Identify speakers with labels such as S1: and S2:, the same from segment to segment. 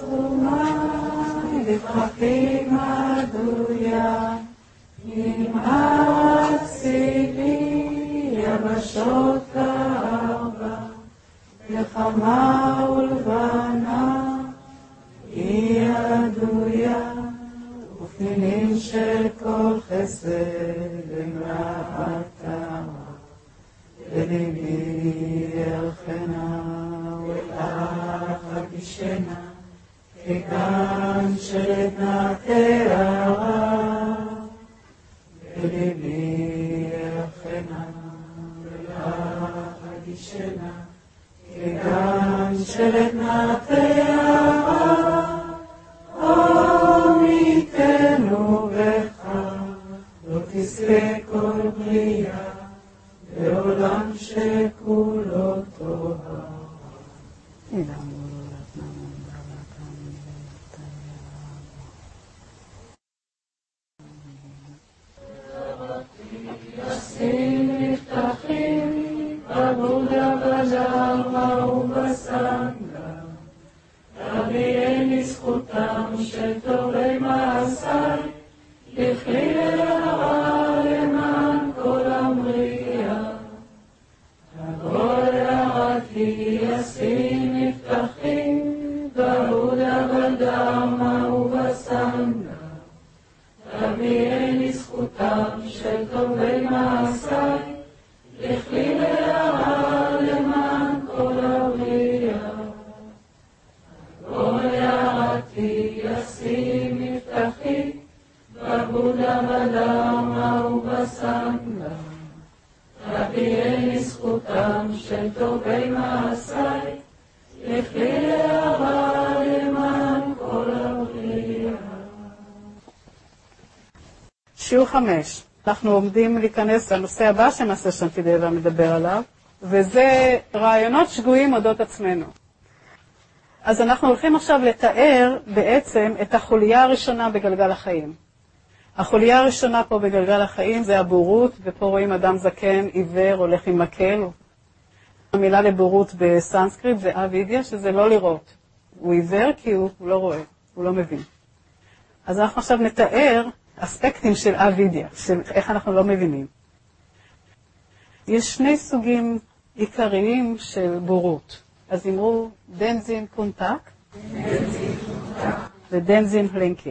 S1: לפרחים הדויה, נמאסי לי יבשות כארבע, לחמה ולבנה היא הדויה, ופנינים של כל חסד למראתה, לליבי ירחנה ולך אגישנה, כגן של עדנה תארה, בליבי ירחנה ולך אגישנה, כגן של עדנה תארה, עמיתנו בך, לא תזכה כל בריאה, בעולם שכולו טובה. ישים נפתחים בבודה בזרמה ובסנגה, תביאני זכותם של טובי מעשיי, לכלי להרע למען כל המריאה. הכל הרעתי ישים נפתחים בבודה בזרמה ובסנגה, תביאני זכותם של טובי מעשיי, לכלי להרע למען כל הבריאה. הכל הרעתי ישים נפתחים בבודה בזרמה ובסנגה, תביאני זכותם של טובי מעשיי, לכלי להרע למען כל הבריאה.
S2: שיעור 5. אנחנו עומדים להיכנס לנושא הבא שמעשה שנתידאלה מדבר עליו, וזה רעיונות שגויים אודות עצמנו. אז אנחנו הולכים עכשיו לתאר בעצם את החוליה הראשונה בגלגל החיים. החוליה הראשונה פה בגלגל החיים זה הבורות, ופה רואים אדם זקן, עיוור, הולך עם מקל. המילה לבורות בסנסקריט זה אבידיה, שזה לא לראות. הוא עיוור כי הוא לא רואה, הוא לא מבין. אז אנחנו עכשיו נתאר אספקטים של אבידיה, של איך אנחנו לא מבינים. יש שני סוגים עיקריים של בורות. אז אמרו דנזין קונטק ודנזין הלנקה.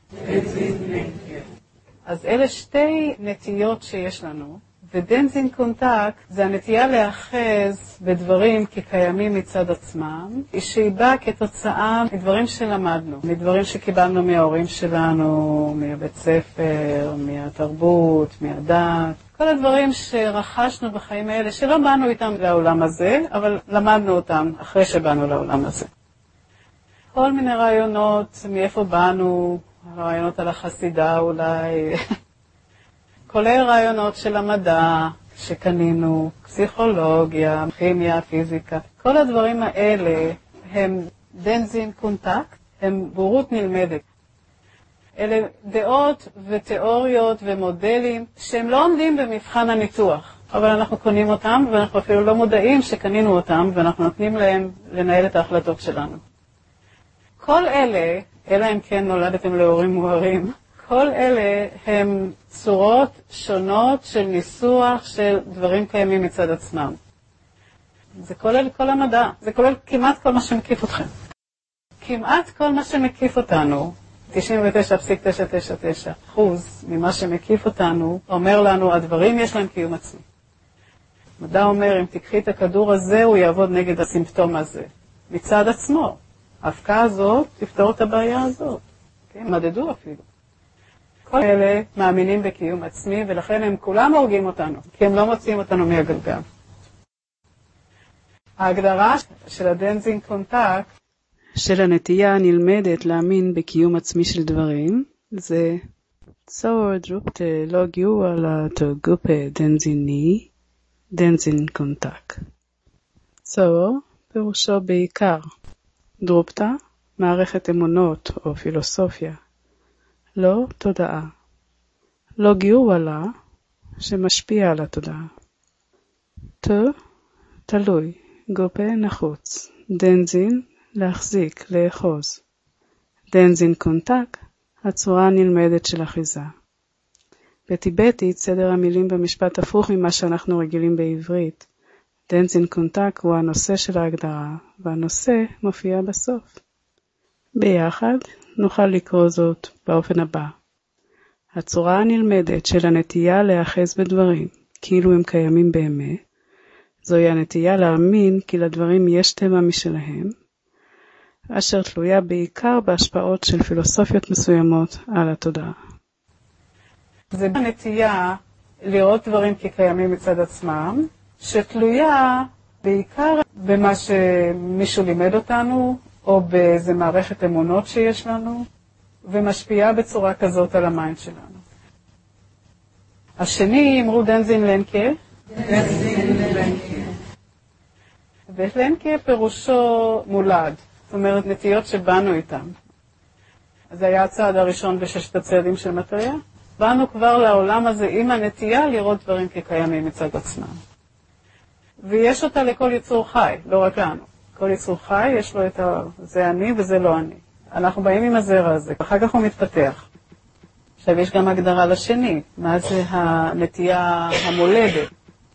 S2: אז אלה שתי נטיות שיש לנו, ודנזין קונטק זה הנטייה להאחז בדברים כקיימים מצד עצמם, שהיא באה כתוצאה מדברים שלמדנו, מדברים שקיבלנו מההורים שלנו, מהבית ספר, מהתרבות, מהדת, כל הדברים שרכשנו בחיים האלה, שלא באנו איתם לעולם הזה, אבל למדנו אותם אחרי שבאנו לעולם הזה. כל מיני רעיונות, מאיפה באנו, רעיונות על החסידה אולי, כולל רעיונות של המדע שקנינו, פסיכולוגיה, כימיה, פיזיקה. כל הדברים האלה הם דנזין קונטקט, הם בורות נלמדת. אלה דעות ותיאוריות ומודלים שהם לא עומדים במבחן הניתוח, אבל אנחנו קונים אותם ואנחנו אפילו לא מודעים שקנינו אותם ואנחנו נותנים להם לנהל את ההחלטות שלנו. כל אלה, אלא אם כן נולדתם להורים מוארים, כל אלה הם צורות שונות של ניסוח של דברים קיימים מצד עצמם. זה כולל כל המדע, זה כולל כמעט כל מה שמקיף אתכם. כמעט כל מה שמקיף אותנו, 99.999% ממה שמקיף אותנו, אומר לנו, הדברים יש להם קיום עצמי. מדע אומר, אם תקחי את הכדור הזה, הוא יעבוד נגד הסימפטום הזה. מצד עצמו. ההפקעה הזאת תפתור את הבעיה הזאת. כן, מדדו אפילו. כל אלה מאמינים בקיום עצמי, ולכן הם כולם הורגים אותנו, כי הם לא מוציאים אותנו מהגלגל. ההגדרה של הדנזין קונטקט, של הנטייה הנלמדת להאמין בקיום עצמי של דברים, זה צור דרופט לא גיור על התרגופה דנזיני, דנזין קונטקט. צור פירושו בעיקר. דרופטה, מערכת אמונות או פילוסופיה. לא תודעה. לא גיורלה, שמשפיע על התודעה. תלוי, גופה נחוץ. דנזין, להחזיק, לאחוז. דנזין קונטק, הצורה הנלמדת של אחיזה. בטיבטית, סדר המילים במשפט הפוך ממה שאנחנו רגילים בעברית. דנזין קונטק הוא הנושא של ההגדרה, והנושא מופיע בסוף. ביחד נוכל לקרוא זאת באופן הבא. הצורה הנלמדת של הנטייה להאחז בדברים, כאילו הם קיימים באמת, זוהי הנטייה להאמין כי לדברים יש טבע משלהם, אשר תלויה בעיקר בהשפעות של פילוסופיות מסוימות על התודעה. זה הנטייה לראות דברים כקיימים מצד עצמם, שתלויה בעיקר במה שמישהו לימד אותנו, או באיזה מערכת אמונות שיש לנו, ומשפיעה בצורה כזאת על המיינד שלנו. השני, אמרו דנזין לנקה. דנזין לנקה. ולנקה פירושו מולד, זאת אומרת נטיות שבאנו איתם. אז זה היה הצעד הראשון בששת הצעדים של מטריה. באנו כבר לעולם הזה עם הנטייה לראות דברים כקיימים מצד עצמם. ויש אותה לכל יצור חי, לא רק לנו. כל יצור חי יש לו את זה אני וזה לא אני. אנחנו באים עם הזרע הזה, אחר כך הוא מתפתח. עכשיו יש גם הגדרה לשני, מה זה הנטייה המולדת.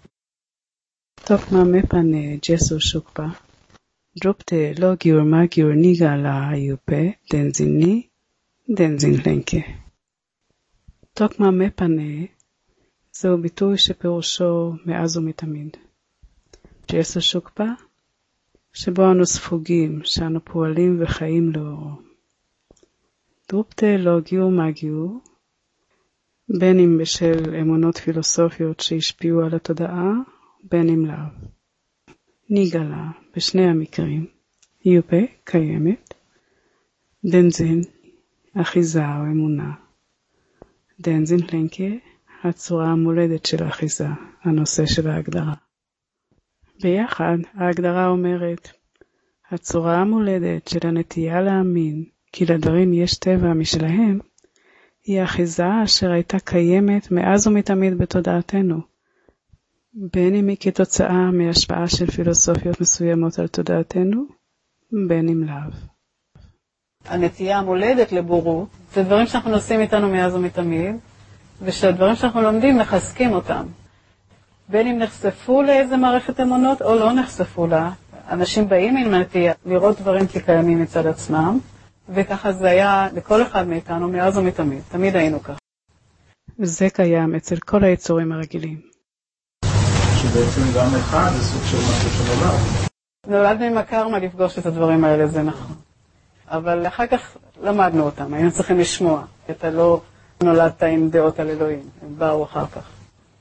S2: טוק מה מפנה ג'סו שוקפה, דרופטה לא גיור מה גיור ניגה לה היופה, דנזיני, דנזין לנקה. טוק מה מפנה זהו ביטוי שפירושו מאז ומתמיד. ג'סו שוקפה, שבו אנו ספוגים, שאנו פועלים וחיים לאורו. דרופטה לא גיור מה גיור, בין אם בשל אמונות פילוסופיות שהשפיעו על התודעה, בין אם לאו. ניגלה, בשני המקרים, יופה, קיימת, דנזין, אחיזה או אמונה. דנזין לנקה, הצורה המולדת של האחיזה, הנושא של ההגדרה. ביחד, ההגדרה אומרת, הצורה המולדת של הנטייה להאמין כי לדברים יש טבע משלהם, היא אחיזה אשר הייתה קיימת מאז ומתמיד בתודעתנו, בין אם היא כתוצאה מהשפעה של פילוסופיות מסוימות על תודעתנו, בין אם לאו. הנטייה המולדת לבורות, זה דברים שאנחנו נושאים איתנו מאז ומתמיד, ושהדברים שאנחנו לומדים מחזקים אותם. בין אם נחשפו לאיזה מערכת אמונות או לא נחשפו לה, אנשים באים עם הנטייה לראות דברים כקיימים מצד עצמם, וככה זה היה לכל אחד מאיתנו מאז ומתמיד, תמיד היינו כך. וזה קיים אצל כל היצורים הרגילים.
S3: שבעצם גם אחד זה סוג של משהו שנולד.
S2: נולדנו עם הקרמה לפגוש את הדברים האלה, זה נכון. אבל אחר כך למדנו אותם, היינו צריכים לשמוע, כי אתה לא נולדת עם דעות על אלוהים, הם באו אחר כך.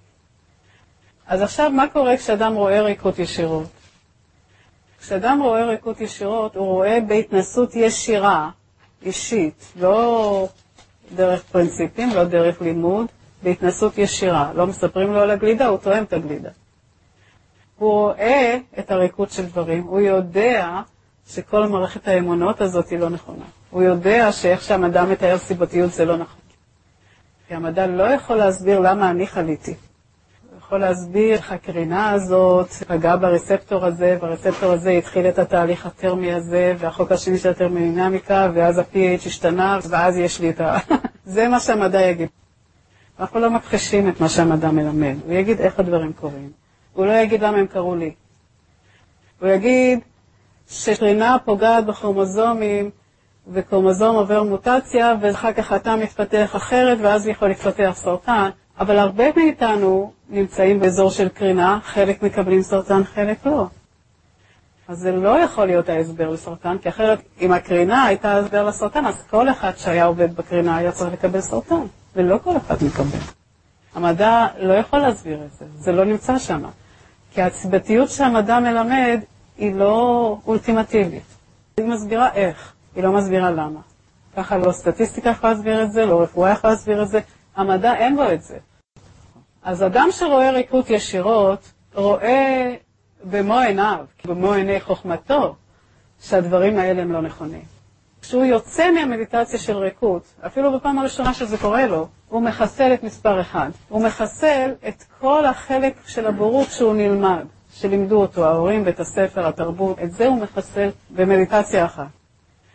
S2: אז עכשיו מה קורה כשאדם רואה ריקות ישירות? כשאדם רואה ריקות ישירות, הוא רואה בהתנסות ישירה, אישית, לא דרך פרינציפים, לא דרך לימוד, בהתנסות ישירה. לא מספרים לו על הגלידה, הוא תואם את הגלידה. הוא רואה את הריקות של דברים, הוא יודע שכל מערכת האמונות הזאת היא לא נכונה. הוא יודע שאיך שהמדע מתאר סיבתיות זה לא נכון. כי המדע לא יכול להסביר למה אני חליתי. הוא יכול להסביר איך הקרינה הזאת פגעה ברספטור הזה, והרספטור הזה התחיל את התהליך הטרמי הזה, והחוק השני של הטרמודינמיקה, ואז ה-pH השתנה, ואז יש לי את זה מה שהמדע יגיד. אנחנו לא מכחישים את מה שהמדע מלמד. הוא יגיד איך הדברים קורים. הוא לא יגיד למה הם קרו לי. הוא יגיד שקרינה פוגעת בכרומוזומים, וכרומוזום עובר מוטציה, ואחר כך התא מתפתח אחרת, ואז יכול להתפתח סרטן. אבל הרבה מאיתנו נמצאים באזור של קרינה, חלק מקבלים סרטן, חלק לא. אז זה לא יכול להיות ההסבר לסרטן, כי אחרת אם הקרינה הייתה הסבר לסרטן, אז כל אחד שהיה עובד בקרינה היה צריך לקבל סרטן, ולא כל אחד מקבל. המדע לא יכול להסביר את זה, זה לא נמצא שם. כי הסיבתיות שהמדע מלמד היא לא אולטימטיבית. היא מסבירה איך, היא לא מסבירה למה. ככה לא סטטיסטיקה יכולה להסביר את זה, לא רפואה יכולה להסביר את זה, המדע אין בו את זה. אז אדם שרואה ריקות ישירות, רואה במו עיניו, במו עיני חוכמתו, שהדברים האלה הם לא נכונים. כשהוא יוצא מהמדיטציה של ריקות, אפילו בפעם הראשונה שזה קורה לו, הוא מחסל את מספר אחד. הוא מחסל את כל החלק של הבורות שהוא נלמד, שלימדו אותו, ההורים, בית הספר, התרבות, את זה הוא מחסל במדיטציה אחת.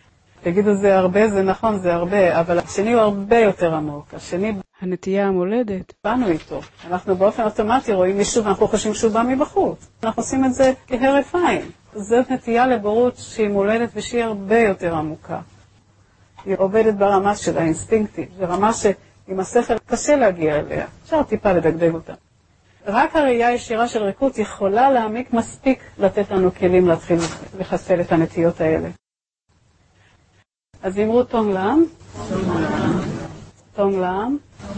S2: תגידו זה הרבה, זה נכון, זה הרבה, אבל השני הוא הרבה יותר עמוק. השני, הנטייה המולדת, באנו איתו. אנחנו באופן אוטומטי רואים מישהו ואנחנו חושבים שהוא בא מבחוץ. אנחנו עושים את זה כהרף עין. זאת נטייה לבורות שהיא מולדת ושהיא הרבה יותר עמוקה. היא עובדת ברמה של האינסטינקטים, ברמה שעם השכל קשה להגיע אליה. אפשר טיפה לדגדג אותה. רק הראייה הישירה של ריקות יכולה להעמיק מספיק לתת לנו כלים להתחיל לחסל את הנטיות האלה. אז אמרו תונג לעם. תונג לעם.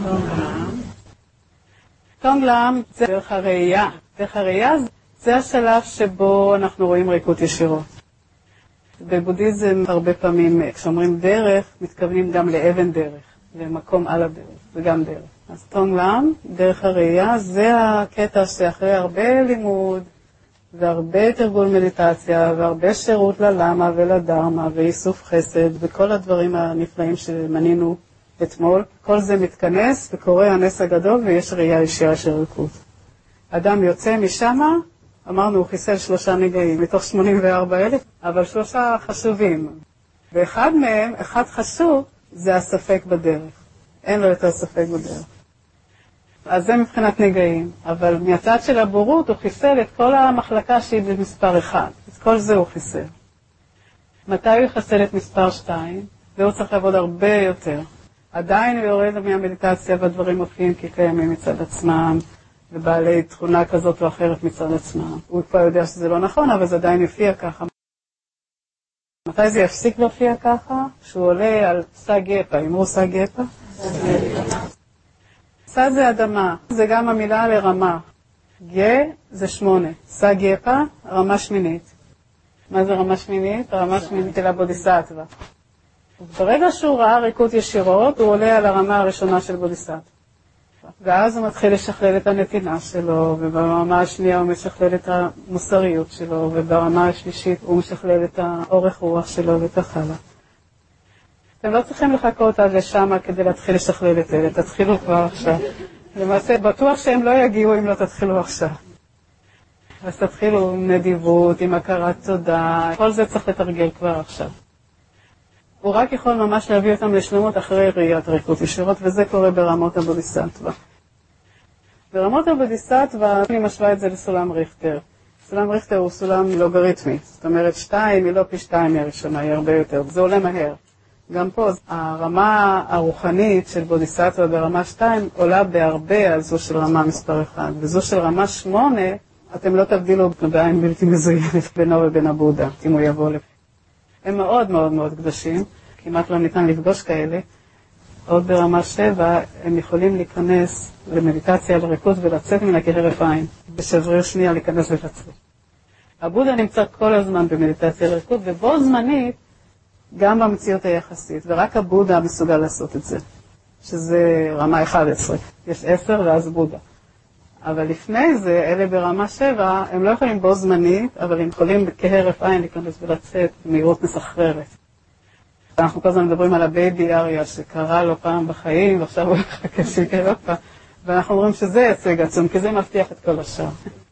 S2: תונג לעם זה דרך הראייה. דרך הראייה זה השלב שבו אנחנו רואים ריקות ישירות. בבודהיזם הרבה פעמים כשאומרים דרך, מתכוונים גם לאבן דרך, למקום על הדרך, זה גם דרך. אז תונג לעם, דרך הראייה, זה הקטע שאחרי הרבה לימוד, והרבה תרגול מדיטציה, והרבה שירות ללמה ולדרמה, ואיסוף חסד, וכל הדברים הנפלאים שמנינו אתמול, כל זה מתכנס וקורה הנס הגדול, ויש ראייה ישירה של ריקות. אדם יוצא משמה, אמרנו, הוא חיסל 3 נגעים מתוך 84,000, אבל 3 חשובים. ואחד מהם, אחד חשוב, זה הספק בדרך. אין לו יותר ספק בדרך. אז זה מבחינת נגעים. אבל מהצד של הבורות הוא חיסל את כל המחלקה שהיא במספר 1. את כל זה הוא חיסל. מתי הוא יחסל את מספר 2? והוא צריך לעבוד הרבה יותר. עדיין הוא יורד מהמדיטציה והדברים מופיעים כי קיימים מצד עצמם. ובעלי תכונה כזאת או אחרת מצד עצמם. הוא כבר יודע שזה לא נכון, אבל זה עדיין יופיע ככה. מתי זה יפסיק להופיע ככה? שהוא עולה על סג גפה. אמרו סג גפה? סג זה אדמה. זה גם המילה לרמה. גה זה 8. סג גפה, רמה שמינית. מה זה רמה שמינית? רמה שמינית אל הבודיסטווה. ברגע שהוא ראה ריקות ישירות, הוא עולה על הרמה הראשונה של בודיסטווה. ואז הוא מתחיל לשכלל את הנתינה שלו, וברמה השנייה הוא משכלל את המוסריות שלו, וברמה השלישית הוא משכלל את האורך רוח שלו וכך הלאה. אתם לא צריכים לחכות עד לשם כדי להתחיל לשכלל את אלה, תתחילו כבר עכשיו. למעשה, בטוח שהם לא יגיעו אם לא תתחילו עכשיו. אז תתחילו עם נדיבות, עם הכרת תודה, כל זה צריך לתרגל כבר עכשיו. הוא רק יכול ממש להביא אותם לשלמות אחרי ראיית ריקות ישירות, וזה קורה ברמות הבודיסטווה. ברמות הבודיסטווה, אני משווה את זה לסולם ריכטר. סולם ריכטר הוא סולם לוגריתמי, זאת אומרת 2 היא לא פי 2 מהראשונה, היא הרבה יותר, זה עולה מהר. גם פה, הרמה הרוחנית של בודיסטווה ברמה 2 עולה בהרבה על זו של רמה מספר 1, וזו של רמה 8, אתם לא תבדילו בעין בלתי מזוינת בינו ובין הבודה, אם הוא יבוא לפה. הם מאוד מאוד מאוד קדושים, כמעט לא ניתן לפגוש כאלה. עוד ברמה 7 הם יכולים להיכנס למדיטציה על ריקות ולצאת מן כהרף עין, בשבריר שנייה להיכנס ולצאת. הבודה נמצא כל הזמן במדיטציה על ריקות, ובו זמנית גם במציאות היחסית, ורק הבודה מסוגל לעשות את זה, שזה רמה 11. יש 10 ואז בודה. אבל לפני זה, אלה ברמה 7, הם לא יכולים בו זמנית, אבל הם יכולים כהרף עין להיכנס ולצאת במהירות מסחררת. אנחנו כל הזמן מדברים על הבייבי אריה שקרה לו פעם בחיים, ועכשיו הוא יחכה שיקרה עוד פעם, ואנחנו אומרים שזה הישג עצום, כי זה מבטיח את כל השאר.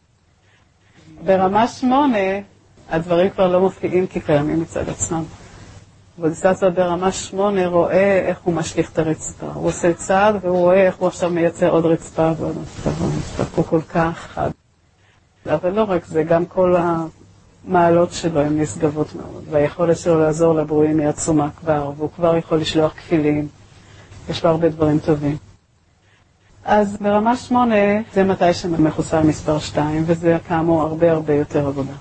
S2: ברמה 8, הדברים כבר לא מופיעים כי קיימים מצד עצמם. בודיסטווה ברמה 8 רואה איך הוא משליך את הרצפה. הוא עושה צעד והוא רואה איך הוא עכשיו מייצר עוד רצפה ועוד רצפה. הוא כל כך חד. אבל לא רק זה, גם כל המעלות שלו הן נשגבות מאוד. והיכולת שלו לעזור לברואים היא עצומה כבר, והוא כבר יכול לשלוח כפילים. יש לו הרבה דברים טובים. אז ברמה 8 זה מתי שמחוסל מספר 2, וזה כאמור הרבה יותר עבודה.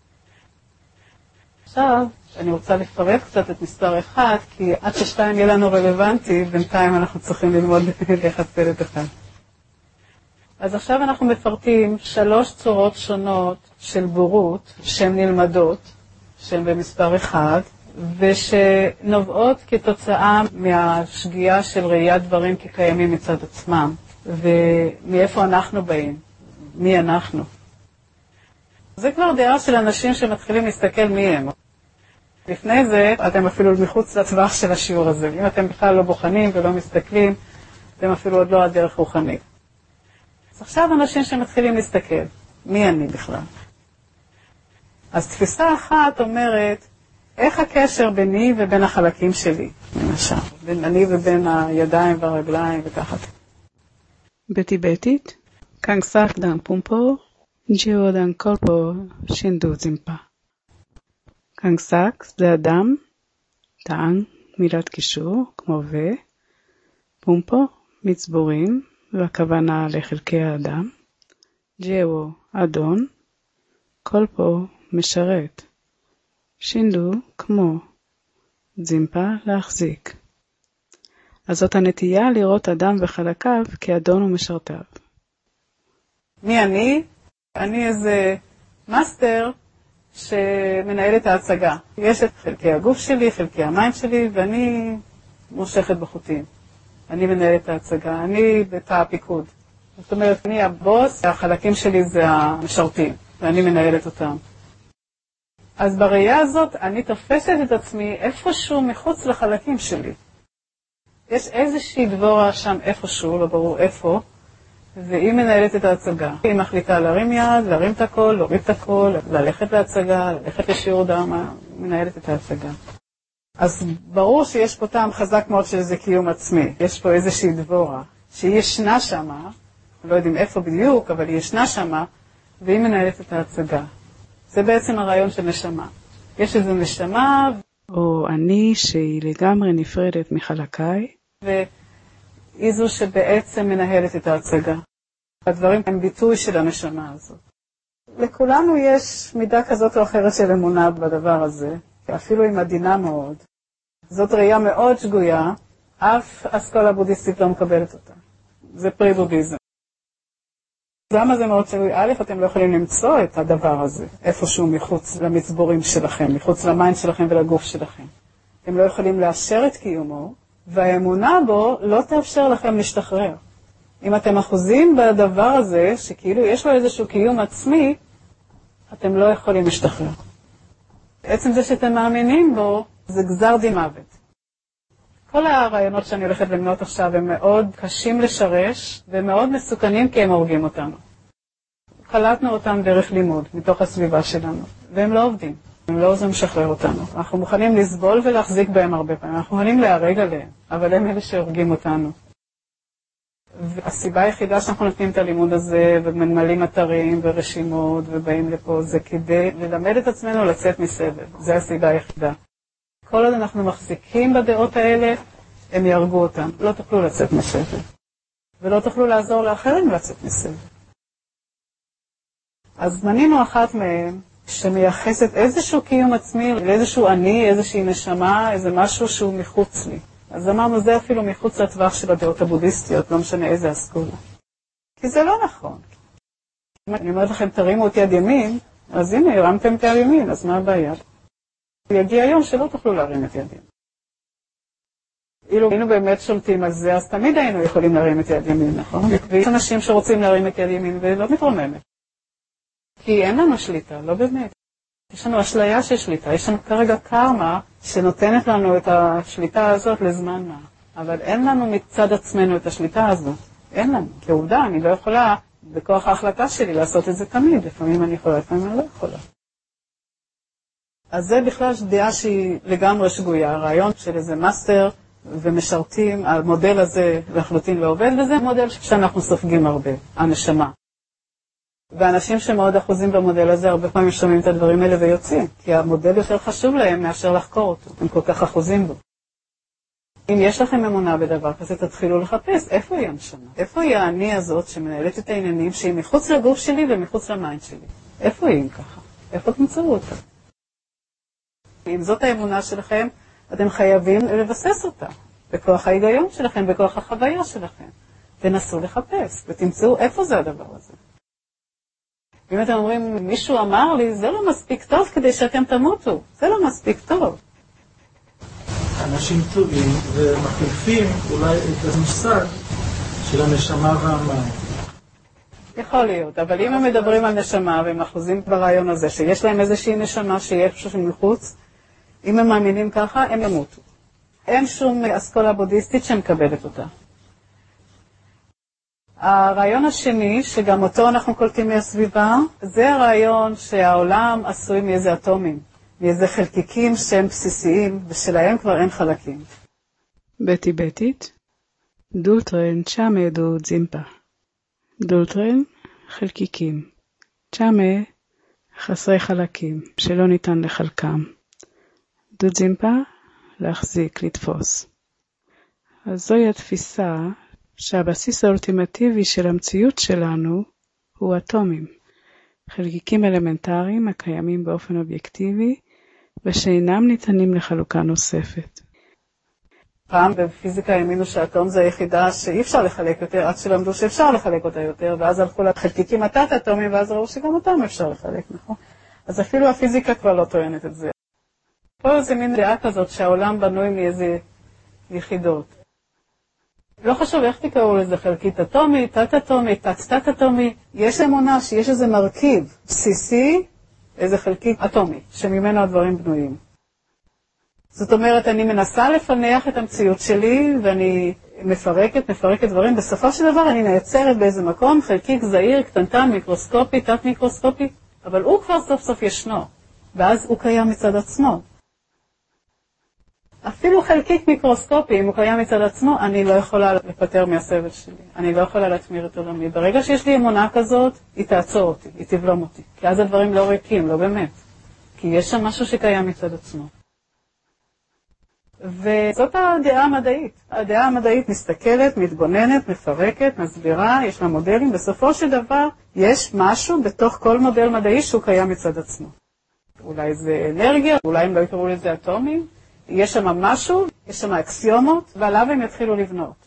S2: עכשיו, אני רוצה לפרט קצת את מספר 1, כי עד ש2 יהיה לנו רלוונטי, בינתיים אנחנו צריכים ללמוד לחסל את 1. אז עכשיו אנחנו מפרטים 3 צורות שונות של בורות שהן נלמדות, שהן במספר 1, ושנובעות כתוצאה מהשגיאה של ראיית דברים כקיימים מצד עצמם, ומאיפה אנחנו באים, מי אנחנו. זה כבר דעה של אנשים שמתחילים להסתכל מי הם. לפני זה, אתם אפילו מחוץ לטווח של השיעור הזה. אם אתם בכלל לא בוחנים ולא מסתכלים, אתם אפילו עוד לא הדרך רוחנית. אז עכשיו אנשים שמתחילים להסתכל, מי אני בכלל? אז תפיסה אחת אומרת, איך הקשר ביני ובין החלקים שלי, למשל, בין אני ובין הידיים והרגליים וככה.
S4: בטיבטית, קנגסק דן פומפו, ג'יו דן קולפו, שינדו זימפה. קנגסק זה אדם, טען, מילת קישור, כמו ו, פומפו, מצבורים, והכוונה לחלקי האדם, ג'יו, אדון, קולפו, משרת, שינדו, כמו, זימפה, להחזיק. אז זאת הנטייה לראות אדם וחלקיו כאדון ומשרתיו.
S2: מי אני? אני איזה מאסטר שמנהל את ההצגה. יש את חלקי הגוף שלי, חלקי המים שלי, ואני מושכת בחוטים. אני מנהל את ההצגה, אני בתא הפיקוד. זאת אומרת, אני הבוס, החלקים שלי זה המשרתים, ואני מנהלת אותם. אז בראייה הזאת אני תופסת את עצמי איפשהו מחוץ לחלקים שלי. יש איזושהי דבורה שם איפשהו, לא ברור איפה, והיא מנהלת את ההצגה. היא מחליטה להרים יד, להרים את הכל, להוריד את הכל, ללכת להצגה, ללכת לשיעור דרמה, מנהלת את ההצגה. אז ברור שיש פה טעם חזק מאוד של איזה קיום עצמי. יש פה איזושהי דבורה שהיא ישנה שמה, לא יודעים איפה בדיוק, אבל היא ישנה שמה, והיא מנהלת את ההצגה. זה בעצם הרעיון של נשמה. יש איזו נשמה,
S4: או אני שהיא לגמרי נפרדת מחלקיי,
S2: והיא זו שבעצם מנהלת את ההצגה. הדברים הם ביטוי של הנשמה הזאת. לכולנו יש מידה כזאת או אחרת של אמונה בדבר הזה, אפילו היא עדינה מאוד. זאת ראייה מאוד שגויה, אף אסכולה בודהיסטית לא מקבלת אותה. זה פרי-בודהיזם. למה זה מאוד שגוי? א', אתם לא יכולים למצוא את הדבר הזה, איפשהו מחוץ למצבורים שלכם, מחוץ למיינד שלכם ולגוף שלכם. אתם לא יכולים לאשר את קיומו, והאמונה בו לא תאפשר לכם להשתחרר. אם אתם אחוזים בדבר הזה, שכאילו יש לו איזשהו קיום עצמי, אתם לא יכולים להשתחרר. עצם זה שאתם מאמינים בו, זה גזר דין מוות. כל הרעיונות שאני הולכת למנות עכשיו הם מאוד קשים לשרש, ומאוד מסוכנים כי הם הורגים אותנו. קלטנו אותם דרך לימוד, מתוך הסביבה שלנו, והם לא עובדים. הם לא עוזרים לשחרר אותנו. אנחנו מוכנים לסבול ולהחזיק בהם הרבה פעמים. אנחנו מוכנים להרג עליהם, אבל הם אלה שהורגים אותנו. והסיבה היחידה שאנחנו נותנים את הלימוד הזה, וממלאים אתרים ורשימות, ובאים לפה, זה כדי ללמד את עצמנו לצאת מסבל. זו הסיבה היחידה. כל עוד אנחנו מחזיקים בדעות האלה, הם יהרגו אותם. לא תוכלו לצאת מסבל. ולא תוכלו לעזור לאחרים לצאת מסבל. אז מנינו אחת מהם, שמייחסת איזשהו קיום עצמי, לאיזשהו אני, איזושהי נשמה, איזה משהו שהוא מחוץ לי. אז אמרנו, זה אפילו מחוץ לטווח של הדעות הבודהיסטיות, לא משנה איזה אסכולה. כי זה לא נכון. אם אני אומרת לכם, תרימו את יד ימין, אז הנה, הרמתם את יד ימין, אז מה הבעיה? יגיע היום שלא תוכלו להרים את יד ימין. אילו היינו באמת שולטים על זה, אז תמיד היינו יכולים להרים את יד ימין, נכון? ויש אנשים שרוצים להרים את יד ימין ולא מתרוממת. כי אין לנו שליטה, לא באמת. יש לנו אשליה של שליטה, יש לנו כרגע קרמה שנותנת לנו את השליטה הזאת לזמן מה. אבל אין לנו מצד עצמנו את השליטה הזאת. אין לנו. כעובדה, אני לא יכולה, בכוח ההחלטה שלי, לעשות את זה תמיד. לפעמים אני יכולה, לפעמים אני לא יכולה. אז זה בכלל דעה שהיא לגמרי שגויה. הרעיון של איזה מאסטר ומשרתים, המודל הזה לחלוטין לא עובד, וזה מודל שאנחנו סופגים הרבה, הנשמה. ואנשים שמאוד אחוזים במודל הזה, הרבה פעמים שומעים את הדברים האלה ויוצאים, כי המודל יותר חשוב להם מאשר לחקור אותו, הם כל כך אחוזים בו. אם יש לכם אמונה בדבר כזה, תתחילו לחפש איפה היא הנשמה, איפה היא האני הזאת שמנהלת את העניינים שהיא מחוץ לגוף שלי ומחוץ למיינד שלי. איפה היא ככה? איפה תמצאו אותה? אם זאת האמונה שלכם, אתם חייבים לבסס אותה, בכוח ההיגיון שלכם, בכוח החוויה שלכם. תנסו לחפש ותמצאו איפה זה הדבר הזה. אם אתם אומרים, מישהו אמר לי, זה לא מספיק טוב כדי שאתם תמותו. זה לא מספיק טוב.
S3: אנשים טובים ומחליפים אולי את המושג של הנשמה והמים.
S2: יכול להיות, אבל אם הם מדברים על נשמה והם אחוזים ברעיון הזה, שיש להם איזושהי נשמה שיש שם מחוץ, אם הם מאמינים ככה, הם ימותו. אין שום אסכולה בודהיסטית שמקבלת אותה. הרעיון השני, שגם אותו אנחנו קולטים מהסביבה, זה הרעיון שהעולם עשוי מאיזה אטומים. מאיזה חלקיקים שהם בסיסיים, ושלהם כבר אין חלקים.
S4: בטיבטית, דולטרן צ'אמה דו זימפה. דולטרן, חלקיקים. צ'אמה, חסרי חלקים, שלא ניתן לחלקם. דו זימפה, להחזיק, לתפוס. אז זוהי התפיסה שהבסיס האולטימטיבי של המציאות שלנו הוא אטומים. חלקיקים אלמנטריים הקיימים באופן אובייקטיבי ושאינם ניתנים לחלוקה נוספת.
S2: פעם בפיזיקה האמינו שהאטום זה היחידה שאי אפשר לחלק יותר, עד שלמדו שאפשר לחלק אותה יותר, ואז הלכו לחלקיקים התת-אטומיים, ואז ראו שגם אותם אפשר לחלק, נכון? אז אפילו הפיזיקה כבר לא טוענת את זה. פה זה מין דעה כזאת שהעולם בנוי מאיזה יחידות. לא חשוב איך תקראו לזה, חלקית אטומי, תת-אטומי, תת-תת-אטומי. יש אמונה שיש איזה מרכיב בסיסי, איזה חלקית אטומי, שממנו הדברים בנויים. זאת אומרת, אני מנסה לפנח את המציאות שלי, ואני מפרקת דברים. בסופו של דבר אני נעצרת באיזה מקום, חלקיק זעיר, קטנטן, מיקרוסקופי, תת-מיקרוסקופי, אבל הוא כבר סוף סוף ישנו, ואז הוא קיים מצד עצמו. אפילו חלקיק מיקרוסקופי, אם הוא קיים מצד עצמו, אני לא יכולה לפטר מהסבל שלי. אני לא יכולה להתמיר את עולמי. ברגע שיש לי אמונה כזאת, היא תעצור אותי, היא תבלום אותי. כי אז הדברים לא ריקים, לא באמת. כי יש שם משהו שקיים מצד עצמו. וזאת הדעה המדעית. הדעה המדעית מסתכלת, מתבוננת, מפרקת, מסבירה, יש לה מודלים. בסופו של דבר, יש משהו בתוך כל מודל מדעי שהוא קיים מצד עצמו. אולי זה אנרגיה, אולי הם לא יקראו לזה אטומים. יש שם משהו, יש שם אקסיומות, ועליו הם יתחילו לבנות.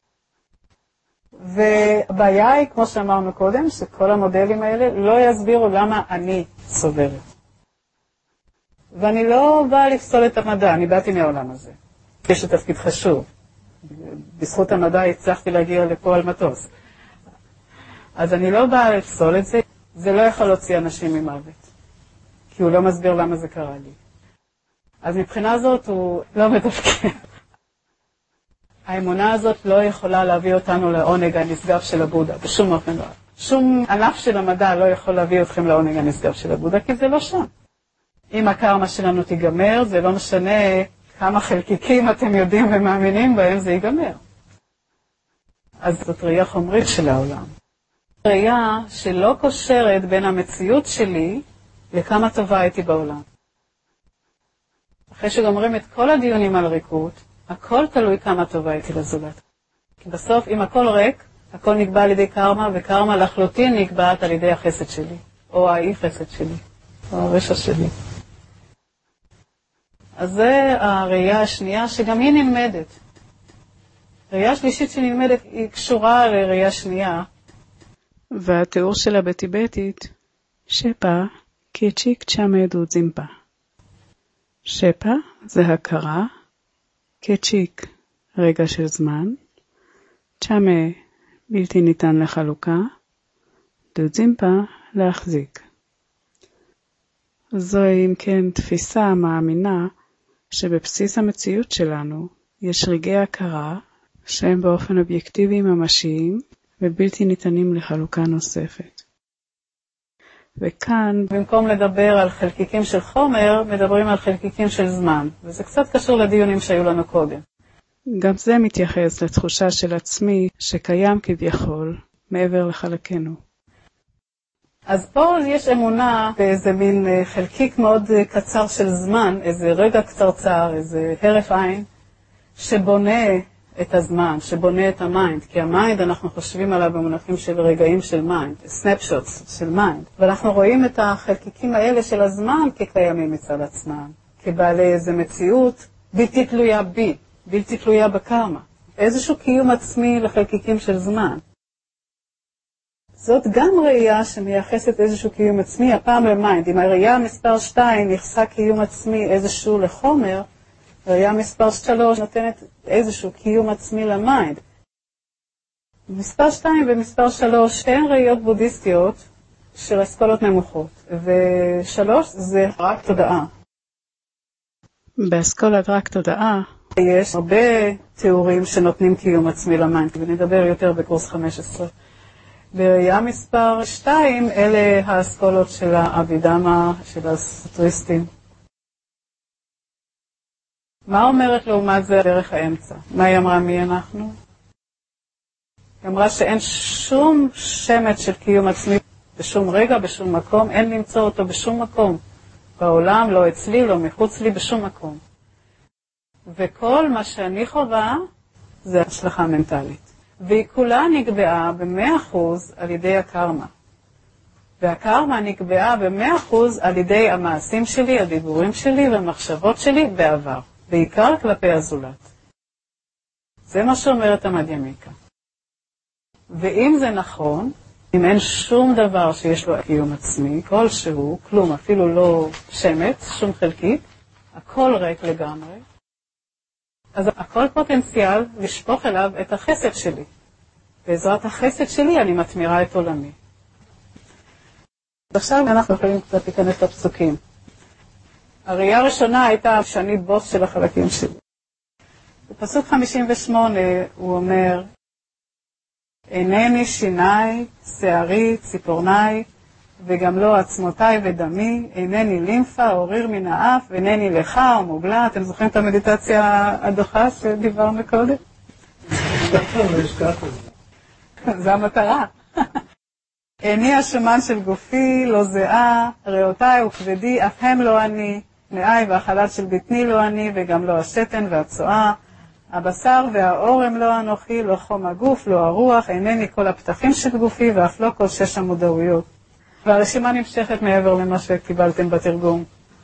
S2: והבעיה היא, כמו שאמרנו קודם, שכל המודלים האלה לא יסבירו למה אני סובלת. ואני לא באה לפסול את המדע, אני באתי מהעולם הזה. יש לי תפקיד חשוב. בזכות המדע הצלחתי להגיע לפה על מטוס. אז אני לא באה לפסול את זה, זה לא יכול להוציא אנשים ממוות. כי הוא לא מסביר למה זה קרה לי. אז מבחינה זאת הוא לא מתפקד. האמונה הזאת לא יכולה להביא אותנו לעונג הנשגב של הבודה, בשום אופן לא. שום ענף של המדע לא יכול להביא אתכם לעונג הנשגב של הבודה, כי זה לא שם. אם הקרמה שלנו תיגמר, זה לא משנה כמה חלקיקים אתם יודעים ומאמינים בהם, זה ייגמר. אז זאת ראייה חומרית של העולם. ראייה שלא קושרת בין המציאות שלי לכמה טובה הייתי בעולם. אחרי שגומרים את כל הדיונים על ריקות, הכל תלוי כמה טובה הייתי לזולת. כי בסוף, אם הכל ריק, הכל נקבע על ידי קרמה, וקרמה לחלוטין נקבעת על ידי החסד שלי, או האי חסד שלי, או הרשע שלי. אז זה הראייה השנייה, שגם היא נלמדת. ראייה שלישית שנלמדת היא קשורה לראייה שנייה.
S4: והתיאור שלה בטיבטית, שפה קיצ'יק צ'אמה דו זימפה. שפה זה הכרה, קצ'יק רגע של זמן, צ'אמה בלתי ניתן לחלוקה, דו-זימפה להחזיק. זוהי אם כן תפיסה מאמינה שבבסיס המציאות שלנו יש רגעי הכרה שהם באופן אובייקטיבי ממשיים ובלתי ניתנים לחלוקה נוספת. וכאן,
S2: במקום לדבר על חלקיקים של חומר, מדברים על חלקיקים של זמן. וזה קצת קשור לדיונים שהיו לנו קודם.
S4: גם זה מתייחס לתחושה של עצמי שקיים כביכול מעבר לחלקנו.
S2: אז פה יש אמונה באיזה מין חלקיק מאוד קצר של זמן, איזה רגע קצרצר, איזה הרף עין, שבונה את הזמן, שבונה את המיינד, כי המיינד אנחנו חושבים עליו במונחים של רגעים של מיינד, סנפשוטס של מיינד, ואנחנו רואים את החלקיקים האלה של הזמן כקיימים מצד עצמם, כבעלי איזו מציאות בלתי תלויה בי, בלתי תלויה בקרמה, איזשהו קיום עצמי לחלקיקים של זמן. זאת גם ראייה שמייחסת איזשהו קיום עצמי, הפעם למיינד. אם הראייה מספר 2 ייחסה קיום עצמי איזשהו לחומר, ראייה מספר 3 נותנת איזשהו קיום עצמי למיינד. מספר 2 ומספר 3 הן ראיות בודהיסטיות של אסכולות נמוכות, ו3 זה רק תודעה.
S4: באסכולת רק תודעה
S2: יש הרבה תיאורים שנותנים קיום עצמי למיינד, ונדבר יותר בקורס 15. בראייה מספר 2 אלה האסכולות של האבידמה, של הסוטריסטים. מה אומרת לעומת זה דרך האמצע? מה היא אמרה מי אנחנו? היא אמרה שאין שום שמץ של קיום עצמי בשום רגע, בשום מקום, אין למצוא אותו בשום מקום. בעולם, לא אצלי, לא מחוץ לי, בשום מקום. וכל מה שאני חווה זה השלכה מנטלית. והיא כולה נקבעה ב100% על ידי הקרמה. והקרמה נקבעה ב100% על ידי המעשים שלי, הדיבורים שלי והמחשבות שלי בעבר. בעיקר כלפי הזולת. זה מה שאומרת המדיימיקה. ואם זה נכון, אם אין שום דבר שיש לו קיום עצמי, כלשהו, כלום, אפילו לא שמץ, שום חלקית, הכל ריק לגמרי, אז הכל פוטנציאל לשפוך אליו את החסד שלי. בעזרת החסד שלי אני מתמירה את עולמי. עכשיו אנחנו יכולים קצת להיכנס לפסוקים. הראייה הראשונה הייתה שאני בוס של החלקים שלי. בפסוק 58 הוא אומר, אינני שיני, שערי, ציפורני, וגם לא עצמותיי ודמי, אינני לימפה, אוריר מן האף, ואינני לך או מוגלה. אתם זוכרים את המדיטציה הדוחה שדיברנו קודם? זה המטרה. איני השומן של גופי, לא זהה, ריאותיי וכבדי, אף הם לא אני, נאי והחלת של בטני לא אני, וגם לא השתן והצועה, הבשר והאורם לא אנוכי, לא חום הגוף, לא הרוח, אינני כל הפתחים של גופי, ואף לא כל 6 המודעויות. והרשימה נמשכת מעבר למה שקיבלתם בתרגום.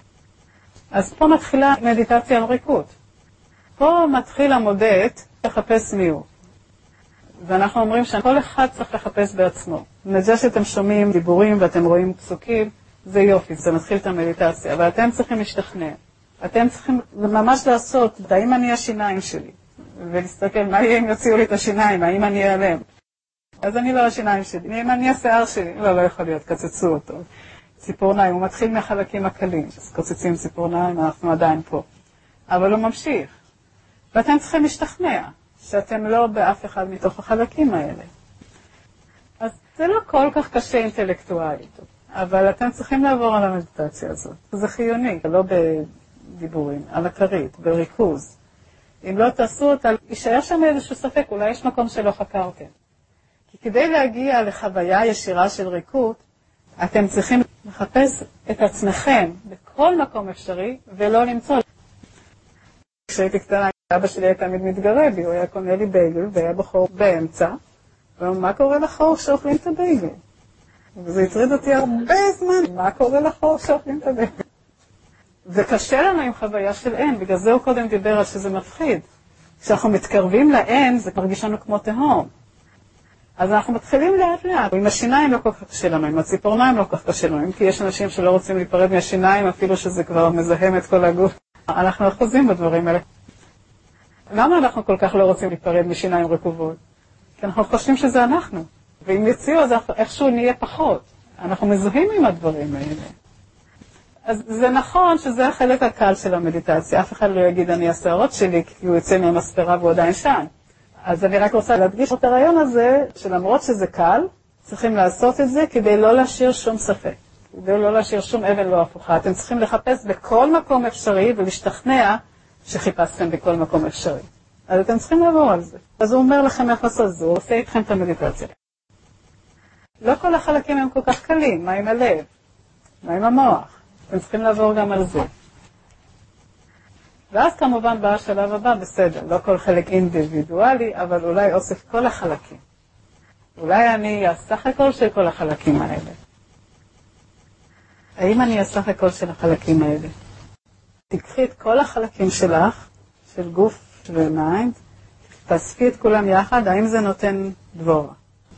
S2: אז פה מתחילה מדיטציה על ריקות. פה מתחיל המודעת לחפש מיהו. ואנחנו אומרים שכל אחד צריך לחפש בעצמו. זה שאתם שומעים דיבורים ואתם רואים פסוקים, זה יופי, זה מתחיל את המדיטציה. אבל אתם צריכים להשתכנע. אתם צריכים ממש לעשות, האם אני השיניים שלי? ולהסתכל, מה יהיה אם יוציאו לי את השיניים? האם אני אעלם? אז אני לא השיניים שלי. אם אני השיער שלי? לא יכול להיות, קצצו אותו. ציפורניים, הוא מתחיל מהחלקים הקלים. קוצצים ציפורניים, אנחנו עדיין פה. אבל הוא ממשיך. ואתם צריכים להשתכנע שאתם לא באף אחד מתוך החלקים האלה. אז זה לא כל כך קשה אינטלקטואלית, אבל אתם צריכים לעבור על המדיטציה הזאת. זה חיוני, לא בדיבורים, על הכרית, בריכוז. אם לא תעשו אותה, יישאר שם איזשהו ספק, אולי יש מקום שלא חקרתם. כי כדי להגיע לחוויה ישירה של ריקות, אתם צריכים לחפש את עצמכם בכל מקום אפשרי, ולא למצוא. כשהייתי קטנה, אבא שלי היה תמיד מתגרה בי, הוא היה קונה לי בייגל, והיה בחור באמצע, ואומר, מה קורה לחור שאוכלים את הבייגל? וזה הטריד אותי הרבה זמן, מה קורה לחור שאוכלים את הבייגל? וקשה לנו עם חוויה של אין, בגלל זה הוא קודם דיבר על שזה מפחיד. כשאנחנו מתקרבים לאין, זה מרגיש לנו כמו תהום. אז אנחנו מתחילים לאט לאט. עם השיניים לא כל כך קשה לנו, עם הציפורניים לא כל כך קשה לנו, כי יש אנשים שלא רוצים להיפרד מהשיניים, אפילו שזה כבר מזהם את כל הגוף. אנחנו אחוזים בדברים האלה. למה אנחנו כל כך לא רוצים להיפרד משיניים רקובות? כי אנחנו חושבים שזה אנחנו. ואם יציעו, אז איכשהו נהיה פחות. אנחנו מזוהים עם הדברים האלה. אז זה נכון שזה החלק הקל של המדיטציה. אף אחד לא יגיד, אני השערות שלי, כי הוא יוצא מהמספרה והוא עדיין שם. אז אני רק רוצה להדגיש את הרעיון הזה, שלמרות שזה קל, צריכים לעשות את זה כדי לא להשאיר שום ספק. כדי לא להשאיר שום אבן לא הפוכה. אתם צריכים לחפש בכל מקום אפשרי ולהשתכנע שחיפשתם בכל מקום אפשרי. אז אתם צריכים לעבור על זה. אז הוא אומר לכם איך לעשות זה, הוא עושה איתכם את המדיטציה. לא כל החלקים הם כל כך קלים, מה עם הלב? מה עם המוח? אתם צריכים לעבור גם על זה. ואז כמובן בא השלב הבא, בסדר, לא כל חלק אינדיבידואלי, אבל אולי אוסף כל החלקים. אולי אני הסך הכל של כל החלקים האלה. האם אני הסך הכל של החלקים האלה? תקחי את כל החלקים שלך, של גוף ומיינד, תאספי את כולם יחד, האם זה נותן דבורה?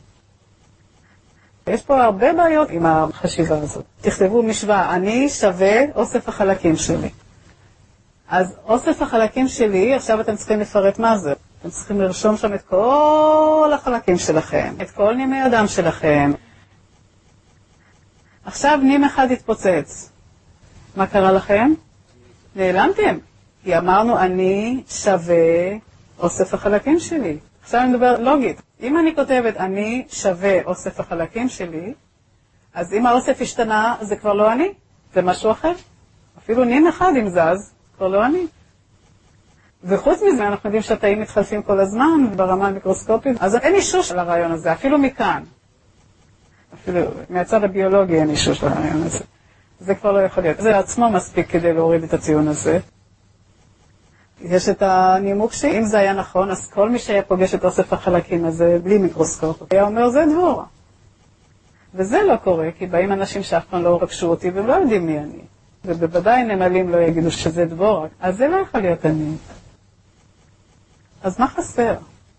S2: יש פה הרבה בעיות עם החשיבה הזאת. תכתבו משוואה, אני שווה אוסף החלקים שלי. אז אוסף החלקים שלי, עכשיו אתם צריכים לפרט מה זה. אתם צריכים לרשום שם את כל החלקים שלכם, את כל נימי הדם שלכם. עכשיו נים אחד התפוצץ. מה קרה לכם? נעלמתם. כי אמרנו, אני שווה אוסף החלקים שלי. עכשיו אני מדבר לוגית. אם אני כותבת, אני שווה אוסף החלקים שלי, אז אם האוסף השתנה, זה כבר לא אני. זה משהו אחר. אפילו נים אחד אם זז, כבר לא אני. וחוץ מזה, אנחנו יודעים שהתאים מתחלפים כל הזמן ברמה המיקרוסקופית, אז אין אישוש על הרעיון הזה, אפילו מכאן. אפילו מהצד הביולוגי אין אישוש על הרעיון הזה. זה כבר לא יכול להיות. זה עצמו מספיק כדי להוריד את הציון הזה. יש את הנימוק שאם זה היה נכון, אז כל מי שהיה פוגש את אוסף החלקים הזה בלי מיקרוסקופ, היה אומר זה דבורה. וזה לא קורה, כי באים אנשים שאף פעם לא פגשו אותי והם לא יודעים מי אני. ובוודאי נמלים לא יגידו שזה דבורה. אז זה לא יכול להיות אני. אז מה חסר?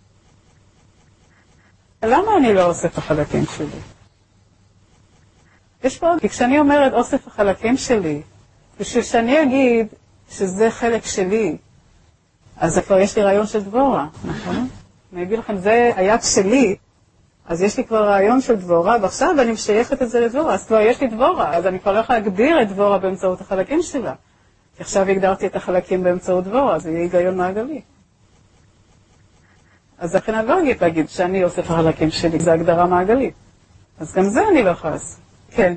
S2: למה אני לא אוסף החלקים שלי? יש פה, כי כשאני אומרת אוסף החלקים שלי, בשביל שאני אגיד שזה חלק שלי, אז כבר יש לי רעיון של דבורה, נכון? אני אגיד לכם, זה היד שלי, אז יש לי כבר רעיון של דבורה, ועכשיו אני משייכת את זה לדבורה, אז כבר יש לי דבורה, אז אני כבר לא יכולה להגדיר את דבורה באמצעות החלקים שלה. כי עכשיו הגדרתי את החלקים באמצעות דבורה, זה יהיה היגיון מעגלי. אז לכן אני לא אגיד להגיד שאני אוסף החלקים שלי, זה הגדרה מעגלית. אז גם זה אני לא יכולה לעשות. כן.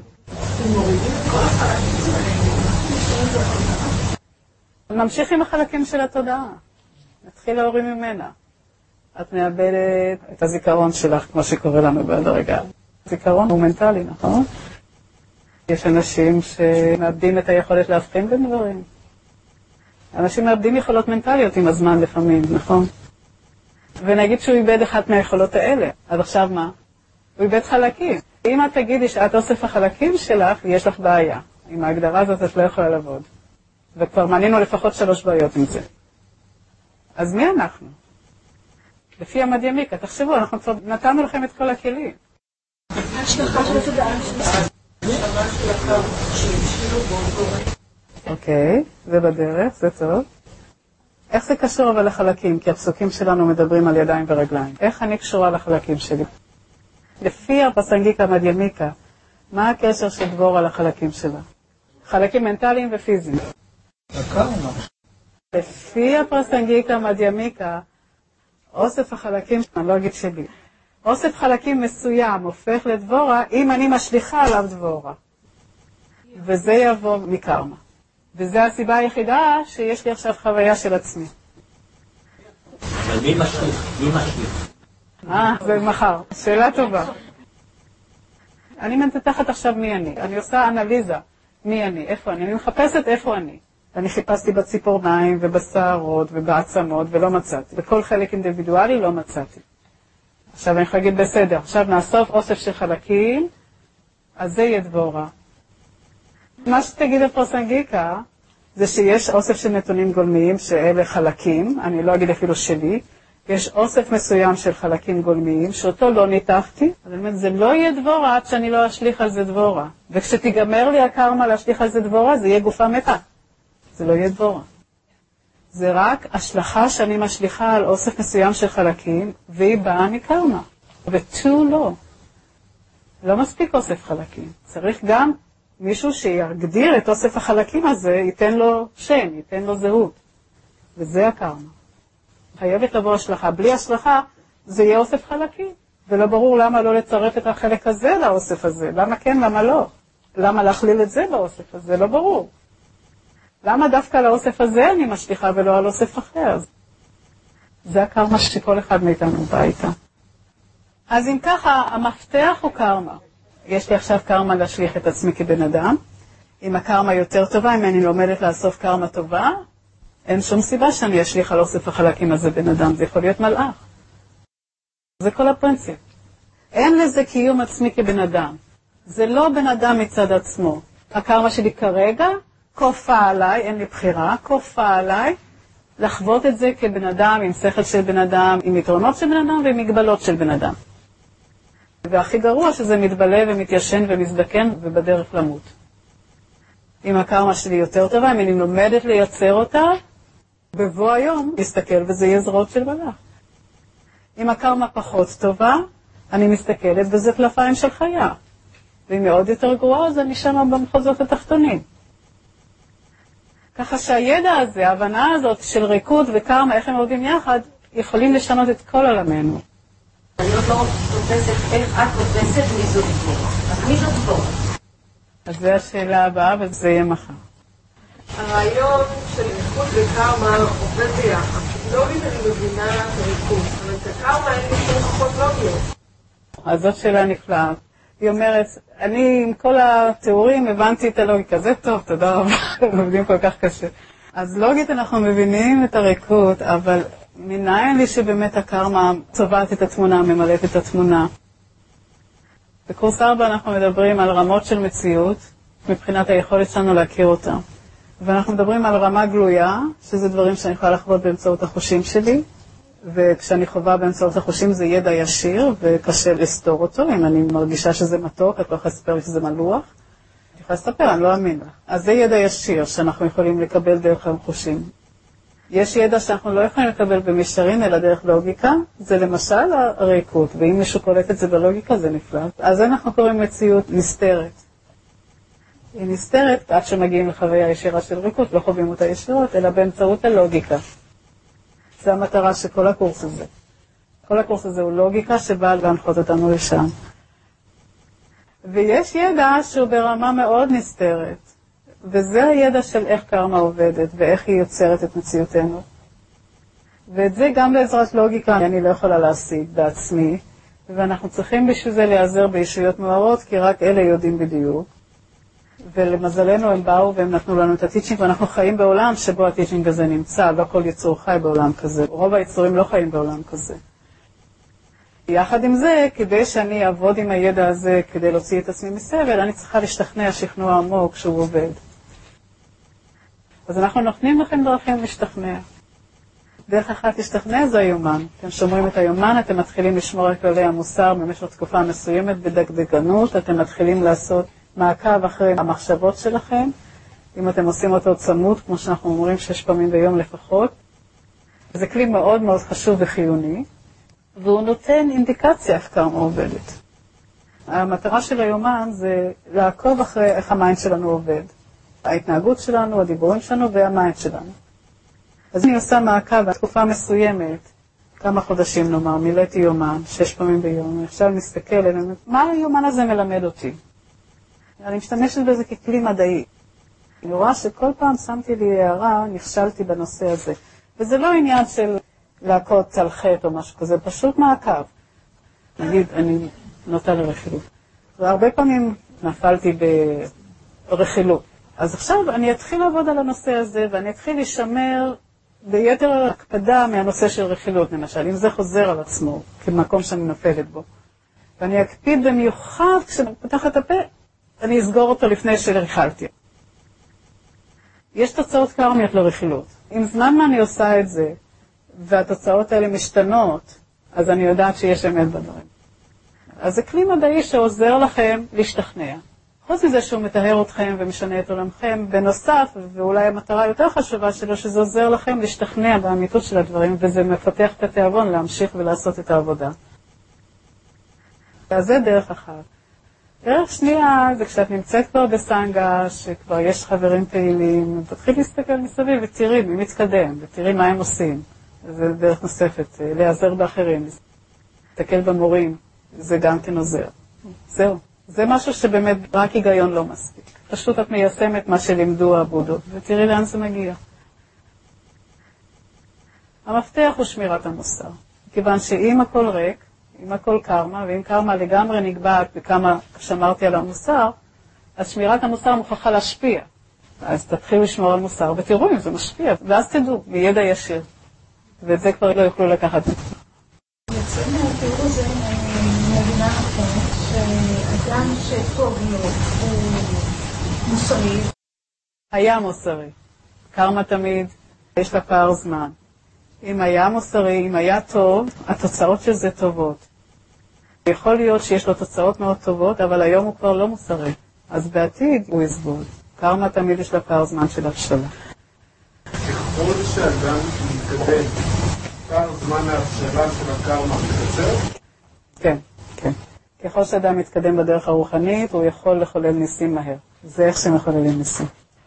S2: נמשיך עם החלקים של התודעה. נתחיל להוריד ממנה. את מאבדת את הזיכרון שלך, כמו שקורה לנו בעד הרגע. זיכרון הוא מנטלי, נכון? יש אנשים שמאבדים את היכולת להבחין בין דברים. אנשים מאבדים יכולות מנטליות עם הזמן לפעמים, נכון? ונגיד שהוא איבד אחת מהיכולות האלה. אז עכשיו מה? הוא איבד חלקים. אם את תגידי שאת אוסף החלקים שלך, יש לך בעיה. עם ההגדרה הזאת את לא יכולה לעבוד. וכבר מנינו לפחות 3 בעיות עם זה. אז מי אנחנו? לפי המדיימיקה, תחשבו, אנחנו כבר נתנו לכם את כל הכלים.
S1: השלכה של התודעה
S2: אוקיי, זה בדרך, זה טוב. איך זה קשור אבל לחלקים? כי הפסוקים שלנו מדברים על ידיים ורגליים. איך אני קשורה לחלקים שלי? לפי הפסנגיקה המדיימיקה, מה הקשר של דבורה לחלקים שלה? חלקים מנטליים ופיזיים. לפי הפסנגיקה המדיימיקה, אוסף החלקים, אני לא אגיד שלי, אוסף חלקים מסוים הופך לדבורה אם אני משליחה עליו דבורה. וזה יבוא מקרמה. וזו הסיבה היחידה שיש לי עכשיו חוויה של עצמי.
S5: אבל מי משליך? מי משליך?
S2: זה מחר. שאלה טובה. אני מנתחת עכשיו מי אני. אני עושה אנליזה. מי אני? איפה אני? אני מחפשת איפה אני. אני חיפשתי בציפורניים ובשערות ובעצמות ולא מצאתי. בכל חלק אינדיבידואלי לא מצאתי. עכשיו אני יכולה להגיד בסדר. עכשיו נאסוף אוסף של חלקים, אז זה יהיה דבורה. מה שתגיד הפרסנגיקה זה שיש אוסף של נתונים גולמיים שאלה חלקים, אני לא אגיד אפילו שלי, יש אוסף מסוים של חלקים גולמיים שאותו לא ניתחתי, אז אני אומרת, זה לא יהיה דבורה עד שאני לא אשליך על זה דבורה. וכשתיגמר לי הקרמה להשליך על זה דבורה, זה יהיה גופה מתה. זה לא יהיה דבורה. זה רק השלכה שאני משליחה על אוסף מסוים של חלקים, והיא באה מקרמה. ותו לא. לא מספיק אוסף חלקים. צריך גם מישהו שיגדיר את אוסף החלקים הזה, ייתן לו שם, ייתן לו זהות. וזה הקרמה. חייבת לבוא השלכה. בלי השלכה זה יהיה אוסף חלקים. ולא ברור למה לא לצרף את החלק הזה לאוסף הזה. למה כן, למה לא? למה להכליל את זה באוסף הזה? לא ברור. למה דווקא לאוסף הזה אני משליחה ולא על אוסף אחר? זה הקרמה שכל אחד מאיתנו בא איתה. אז אם ככה, המפתח הוא קרמה. יש לי עכשיו קרמה להשליך את עצמי כבן אדם. אם הקרמה יותר טובה, אם אני לומדת לאסוף קרמה טובה, אין שום סיבה שאני אשליך על אוסף החלקים הזה בן אדם. זה יכול להיות מלאך. זה כל הפרינציפ. אין לזה קיום עצמי כבן אדם. זה לא בן אדם מצד עצמו. הקרמה שלי כרגע כופה עליי, אין לי בחירה, כופה עליי לחוות את זה כבן אדם, עם שכל של בן אדם, עם יתרונות של בן אדם ועם מגבלות של בן אדם. והכי גרוע שזה מתבלה ומתיישן ומזדקן ובדרך למות. אם הקרמה שלי יותר טובה, אם אני לומדת לייצר אותה, בבוא היום מסתכל וזה יהיה זרועות של מלאך. אם הקרמה פחות טובה, אני מסתכלת וזה כנפיים של חיה. ואם מאוד יותר גרועה, אז אני שם במחוזות התחתונים. ככה שהידע הזה, ההבנה הזאת של ריקוד וקרמה, איך הם עובדים יחד, יכולים לשנות את כל עולמנו.
S1: אני עוד לא תופסת, איך את תופסת מי זאת דבורה? אז מי זאת דבורה?
S2: אז זו השאלה הבאה וזה יהיה מחר.
S1: הרעיון של ריקוד וקרמה עובד ביחד. לוגית אני מבינה את הריקוד, אבל את הקרמה אין לי שום הוכחות לוגיות.
S2: אז זאת שאלה נפלאה. היא אומרת, אני עם כל התיאורים הבנתי את הלוגיקה, זה טוב, תודה רבה, הם עובדים כל כך קשה. אז לוגית אנחנו מבינים את הריקוד, אבל מנין לי שבאמת הקרמה צובעת את התמונה, ממלאת את התמונה. בקורס 4 אנחנו מדברים על רמות של מציאות, מבחינת היכולת שלנו להכיר אותה. ואנחנו מדברים על רמה גלויה, שזה דברים שאני יכולה לחוות באמצעות החושים שלי, וכשאני חווה באמצעות החושים זה ידע ישיר, וקשה לסתור אותו. אם אני מרגישה שזה מתוק, את לא יכולה לספר לי שזה מלוח. אני יכולה לספר, אני לא אאמין לך. אז זה ידע ישיר שאנחנו יכולים לקבל דרך החושים. יש ידע שאנחנו לא יכולים לקבל במישרין, אלא דרך לוגיקה. זה למשל הריקוד, ואם מישהו קולט את זה בלוגיקה, זה נפלא. אז אנחנו קוראים מציאות נסתרת. היא נסתרת עד שמגיעים לחוויה ישירה של ריקוד, לא חווים אותה ישירות, אלא באמצעות הלוגיקה. זה המטרה של כל הקורס הזה. כל הקורס הזה הוא לוגיקה שבאה להנחות אותנו לשם. ויש ידע שהוא ברמה מאוד נסתרת, וזה הידע של איך קרמה עובדת ואיך היא יוצרת את מציאותנו. ואת זה גם בעזרת לוגיקה אני לא יכולה להשיג בעצמי, ואנחנו צריכים בשביל זה להיעזר בישויות מאורות, כי רק אלה יודעים בדיוק. ולמזלנו הם באו והם נתנו לנו את הטיצ'ינג, ואנחנו חיים בעולם שבו הטיצ'ינג הזה נמצא, לא כל יצור חי בעולם כזה. רוב היצורים לא חיים בעולם כזה. יחד עם זה, כדי שאני אעבוד עם הידע הזה, כדי להוציא את עצמי מסבל, אני צריכה להשתכנע שכנוע עמוק שהוא עובד. אז אנחנו נותנים לכם דרכים להשתכנע. דרך אחת להשתכנע זה היומן. אתם שומרים את היומן, אתם מתחילים לשמור על כללי המוסר במשך תקופה מסוימת בדקדקנות, אתם מתחילים לעשות מעקב אחרי המחשבות שלכם, אם אתם עושים אותו צמוד, כמו שאנחנו אומרים 6 פעמים ביום לפחות. זה כלי מאוד מאוד חשוב וחיוני, והוא נותן אינדיקציה איך קרמה עובדת. המטרה של היומן זה לעקוב אחרי איך המיינד שלנו עובד. ההתנהגות שלנו, הדיבורים שלנו והמיינד שלנו. אז אני עושה מעקב בתקופה מסוימת, כמה חודשים נאמר, מילאתי יומן, 6 פעמים ביום, אני עכשיו מסתכל, מה היומן הזה מלמד אותי? אני משתמשת בזה ככלי מדעי. אני רואה שכל פעם שמתי לי הערה, נכשלתי בנושא הזה. וזה לא עניין של להכות על חטא או משהו כזה, פשוט מעקב. נגיד, אני נוטה לרכילות. והרבה פעמים נפלתי ברכילות. אז עכשיו אני אתחיל לעבוד על הנושא הזה, ואני אתחיל לשמר ביתר הקפדה מהנושא של רכילות, למשל, אם זה חוזר על עצמו, כמקום שאני נופלת בו. ואני אקפיד במיוחד כשאני פותחת הפה, אני אסגור אותו לפני שריכלתי. יש תוצאות קרמיות לרכילות. אם זמן מה אני עושה את זה, והתוצאות האלה משתנות, אז אני יודעת שיש אמת בדברים. אז זה כלי מדעי שעוזר לכם להשתכנע. חוץ מזה שהוא מטהר אתכם ומשנה את עולמכם, בנוסף, ואולי המטרה יותר חשובה שלו, שזה עוזר לכם להשתכנע באמיתות של הדברים, וזה מפתח את התיאבון להמשיך ולעשות את העבודה. אז זה דרך אחת. דרך שנייה זה כשאת נמצאת כבר בסנגה, שכבר יש חברים פעילים, תתחיל להסתכל מסביב ותראי מי מתקדם, ותראי מה הם עושים. זה דרך נוספת, להיעזר באחרים, להסתכל במורים, זה גם כן עוזר. זהו. זה משהו שבאמת רק היגיון לא מספיק. פשוט את מיישמת מה שלימדו הבודות, ותראי לאן זה מגיע. המפתח הוא שמירת המוסר. כיוון שאם הכל ריק, אם הכל קרמה, ואם קרמה לגמרי נקבעת בכמה שמרתי על המוסר, אז שמירת המוסר מוכרחה להשפיע. אז תתחילו לשמור על מוסר ותראו אם זה משפיע, ואז תדעו, בידע ישיר. ואת זה כבר לא יוכלו לקחת.
S6: יוצאים מהתיאור הזה מבינה נכון, שאדם שטוב לו הוא מוסרי.
S2: היה מוסרי. קרמה תמיד, יש לה פער זמן. אם היה מוסרי, אם היה טוב, התוצאות של זה טובות. יכול להיות שיש לו תוצאות מאוד טובות, אבל היום הוא כבר לא מוסרי. אז בעתיד הוא יסבול. קרמה תמיד יש לה פער זמן של הבשלה.
S3: ככל שאדם מתקדם, פער זמן ההבשלה של הקרמה מתקצר?
S2: כן, כן. ככל שאדם מתקדם בדרך הרוחנית, הוא יכול לחולל ניסים מהר. זה איך שהם מחוללים ניסים.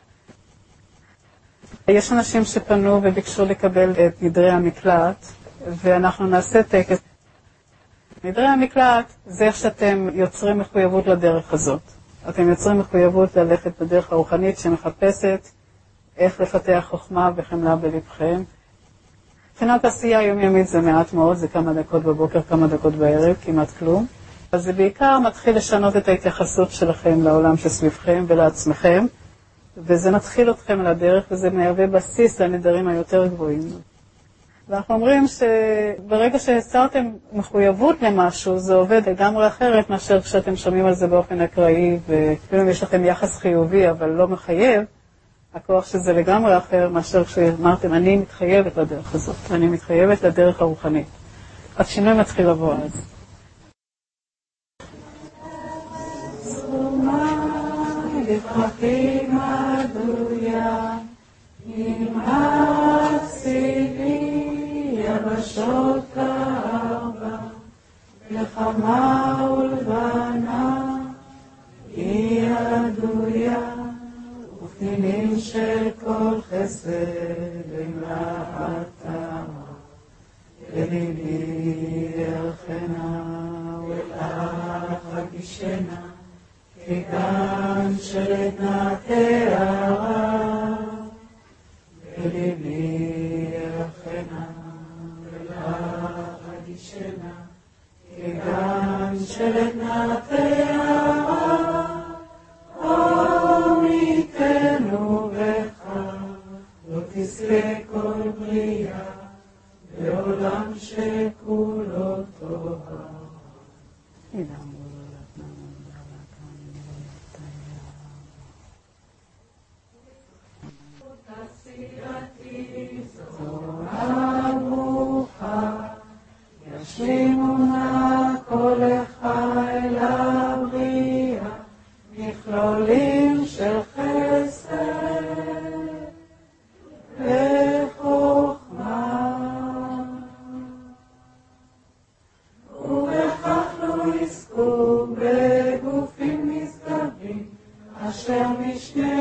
S2: יש אנשים שפנו וביקשו לקבל את נדרי המקלט, ואנחנו נעשה טקס. נדרי המקלט זה איך שאתם יוצרים מחויבות לדרך הזאת. אתם יוצרים מחויבות ללכת בדרך הרוחנית שמחפשת איך לפתח חוכמה וחמלה בלבכם. מבחינת עשייה יומיומית זה מעט מאוד, זה כמה דקות בבוקר, כמה דקות בערב, כמעט כלום. אז זה בעיקר מתחיל לשנות את ההתייחסות שלכם לעולם שסביבכם ולעצמכם, וזה מתחיל אתכם לדרך, וזה מהווה בסיס לנדרים היותר גבוהים. ואנחנו אומרים שברגע שהסרתם מחויבות למשהו, זה עובד לגמרי אחרת מאשר כשאתם שומעים על זה באופן אקראי, ואפילו אם יש לכם יחס חיובי אבל לא מחייב, הכוח שזה לגמרי אחר מאשר כשאמרתם, אני מתחייבת לדרך הזאת, אני מתחייבת לדרך הרוחנית. השינוי מתחיל לבוא אז.
S4: לפרקים הדויה, נמאסי לי יבשות כארבע, לחמה ולבנה, היא הדויה, ופנינים של כל חסד למלאכתה, וליבי ירחנה ולך הגישנה, כגן של עדנה תארה, וליבי ירחנה ולך הגישנה, כגן של עדנה תארה, עמיתנו בך, לא תזכה כל בריאה, בעולם שכולו טובה. ישלימו נא כל אל הבריאה, מכלולים של חסד וחוכמה, ובכך לא יזכו בגופים נשגבים, אשר משנה